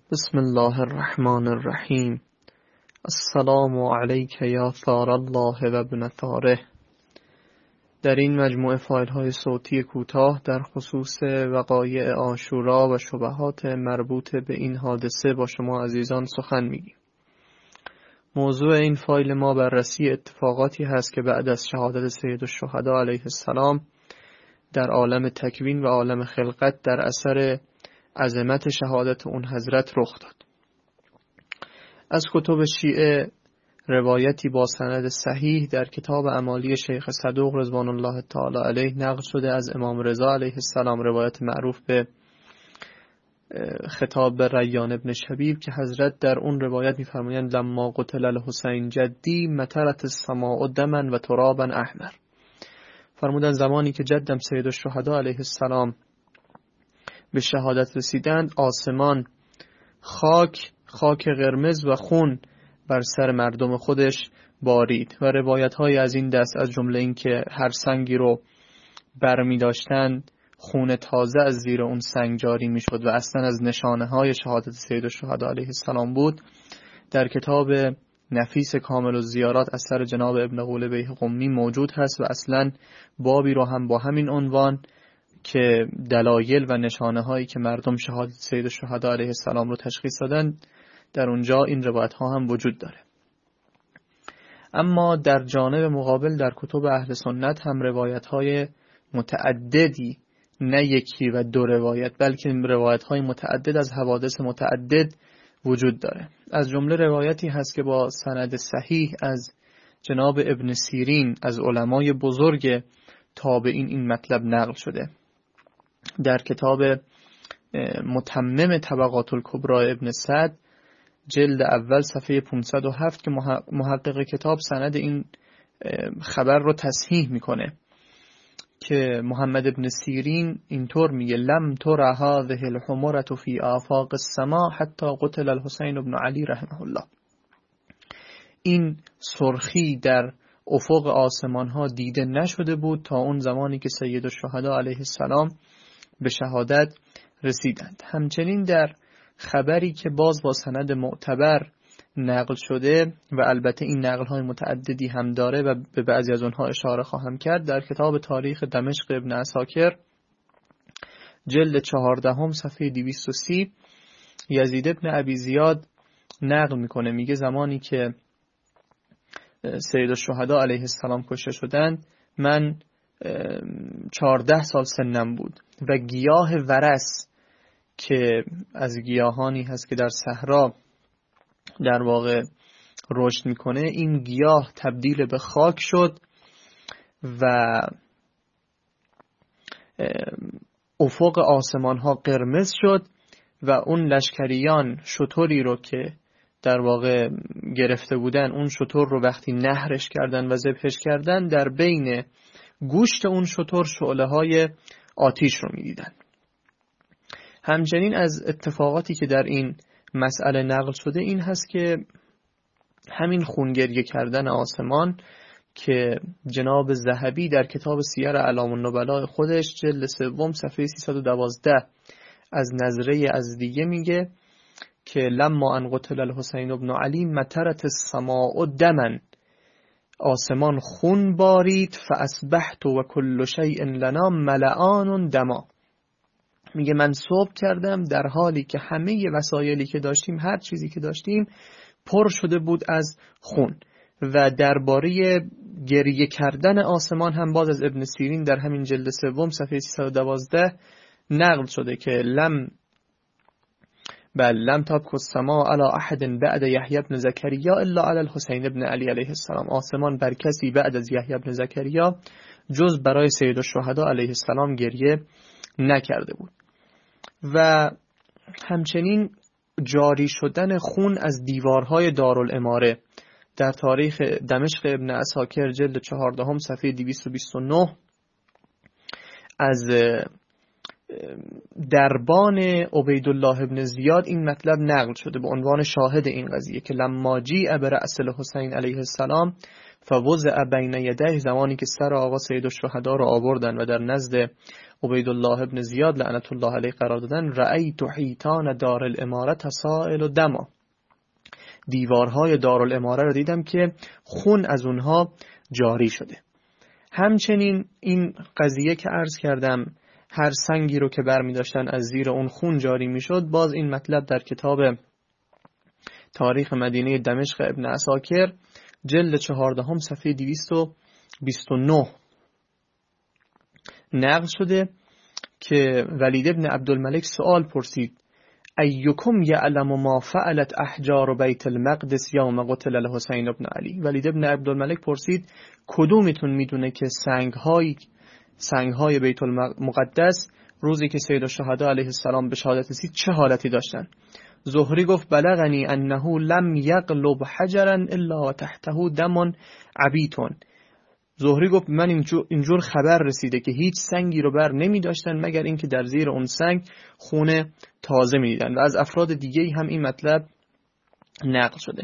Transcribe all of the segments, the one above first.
بسم الله الرحمن الرحیم. السلام علیک یا ثار الله و ابن ثاره. در این مجموعه فایل های صوتی کوتاه در خصوص وقایع عاشورا و شبهات مربوط به این حادثه با شما عزیزان سخن میگیم. موضوع این فایل ما بررسی اتفاقاتی هست که بعد از شهادت سید الشهدا علیه السلام در عالم تکوین و عالم خلقت در اثر عظمت شهادت اون حضرت رخ داد. از کتب شیعه روایتی با سند صحیح در کتاب اعمالی شیخ صدوق رضوان الله تعالی علیه نقل شده از امام رضا علیه السلام، روایت معروف به خطاب به ریان ابن شبیب، که حضرت در اون روایت می‌فرمایند لما قتل الحسین جدی مطرت السماء دما و ترابا احمر. فرمودن زمانی که جدم سید الشهدا علیه السلام به شهادت رسیدند، آسمان خاک قرمز و خون بر سر مردم خودش بارید و روایت های از این دست از جمله این که هر سنگی رو برمی داشتند خون تازه از زیر اون سنگ جاری می شد و اصلا از نشانه های شهادت سید الشهدا علیه السلام بود، در کتاب نفیس کامل الزیارات اثر جناب ابن قولبیه قمی موجود هست و اصلا بابی رو هم با همین عنوان که دلایل و نشانه هایی که مردم شهادت سید الشهدا علیه السلام رو تشخیص دادن، در اونجا این روایت ها هم وجود داره. اما در جانب مقابل در کتب اهل سنت هم روایت های متعددی، نه یکی و دو روایت، بلکه روایت های متعدد از حوادث متعدد وجود داره. از جمله روایتی هست که با سند صحیح از جناب ابن سیرین از علمای بزرگ تابعین این مطلب نقل شده. در کتاب متمم طبقات الکبری ابن سعد جلد اول صفحه 507 که محقق کتاب سند این خبر رو تصحیح میکنه که محمد ابن سیرین اینطور میگه لم تر هذه الحمرة فی آفاق السماء حتی قتل الحسین بن علی رحمه الله. این سرخی در افق آسمان ها دیده نشده بود تا اون زمانی که سید الشهدا علیه السلام به شهادت رسیدند. همچنین در خبری که باز با سند معتبر نقل شده و البته این نقل های متعددی هم داره و به بعضی از اونها اشاره خواهم کرد، در کتاب تاریخ دمشق ابن عساکر جلد 14 صفحه 230 یزید ابن ابی زیاد نقل میکنه، میگه زمانی که سید الشهدا علیه السلام کشته شدند من 14 سال سنم بود و گیاه ورس که از گیاهانی هست که در صحرا در واقع رشد میکنه، این گیاه تبدیل به خاک شد و افق آسمان ها قرمز شد و اون لشکریان شتری رو که در واقع گرفته بودن، اون شتر رو وقتی نحرش کردن و ذبحش کردن، در بین گوشت اون شتر شعله های آتیش رو میدیدن. همچنین از اتفاقاتی که در این مسئله نقل شده این هست که همین خونگریه کردن آسمان که جناب ذهبی در کتاب سیر اعلام النبلاء خودش جلد 3 صفحه 312 از نظره از دیگه میگه که لما ان قتل الحسین بن علی مطرت السماء دما، آسمان خون بارید فاصبحت و کل شیء لنا ملعان دما. میگه من صبح کردم در حالی که همه وسایلی که داشتیم، هر چیزی که داشتیم پر شده بود از خون. و درباره گریه کردن آسمان هم باز از ابن سیرین در همین جلد 3 صفحه 312 نقل شده که لم تبک السماء علی احد بعد یحیی بن زکریا الا علی الحسین بن علی علیه السلام. آسمان بر کسی بعد از یحیی بن زکریا جز برای سید الشهدا علیه السلام گریه نکرده بود. و همچنین جاری شدن خون از دیوارهای دارالاماره در تاریخ دمشق ابن عساکر جلد 14 صفحه 229 از دربان عبیدالله ابن زیاد این مطلب نقل شده به عنوان شاهد این قضیه که لما جیء برأس الحسین علیه السلام فوضع بین یدیه، زمانی که سر آقا سید الشهدا رو آوردن و در نزد عبیدالله ابن زیاد لعنت الله علیه قرار دادن، رأیت حیطان دارالاماره تسائل دما، دیوارهای دارالاماره رو دیدم که خون از اونها جاری شده. همچنین این قضیه که عرض کردم، هر سنگی رو که برمی داشتن از زیر اون خون جاری می شد، باز این مطلب در کتاب تاریخ مدینه دمشق ابن عساکر جلد 14 صفحه 229 نقل شده که ولید ابن عبدالملک سوال پرسید: ایکم یعلم ما فعلت احجار بیت المقدس یوم قتل الحسین ابن علی؟ ولید ابن عبدالملک پرسید کدومتون میدونه که سنگهای بیت المقدس روزی که سید الشهدا علیه السلام به شهادت رسید چه حالتی داشتن؟ زهری گفت بلغنی انه لم یقلب حجرا الا و تحته دم عبیتون. زهری گفت من اینجور خبر رسیده که هیچ سنگی رو بر نمی داشتن مگر اینکه در زیر اون سنگ خون تازه می دیدن. و از افراد دیگه هم این مطلب نقل شده.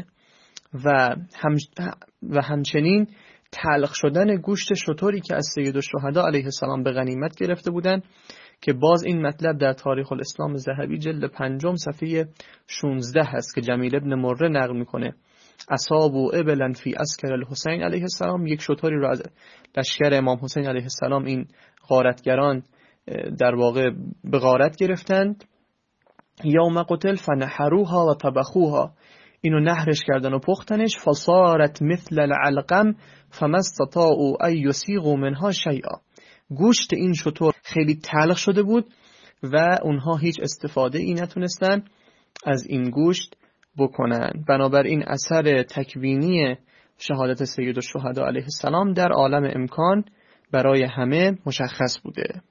و همچنین تلخ شدن گوشت شتری که از سید الشهدا علیه السلام به غنیمت گرفته بودن که باز این مطلب در تاریخ الاسلام ذهبی جلد 5 صفحه 16 هست که جمیل ابن مره نقل میکنه: اصابوا ابلا فی عسکر الحسین علیه السلام، یک شتری رو از لشکر امام حسین علیه السلام این غارتگران در واقع به غارت گرفتند. یوم قتل فنحروها و طبخوها، اینو نحرش کردن و پختنش. فصارت مثل العلقم فما استطاعوا ان یسیغوا منها شیئا، گوشت این شتر خیلی تلخ شده بود و اونها هیچ استفاده ای نتونستن از این گوشت بکنن. بنابراین اثر تکوینی شهادت سید الشهدا علیه السلام در عالم امکان برای همه مشخص بوده.